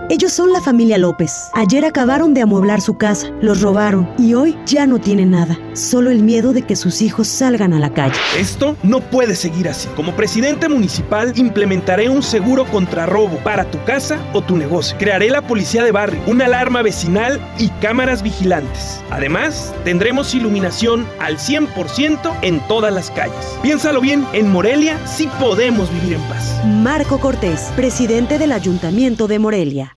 Ellos son la familia López. Ayer acabaron de amueblar su casa, los robaron y hoy ya no tienen nada. Solo el miedo de que sus hijos salgan a la calle. Esto no puede seguir así. Como presidente municipal, implementaré un seguro contra robo para tu casa o tu negocio. Crearé la policía de barrio, una alarma vecinal y cámaras vigilantes. Además, tendremos iluminación al 100% en todas las calles. Piénsalo bien, en Morelia sí podemos vivir en paz. Marco Cortés, presidente del Ayuntamiento de Morelia.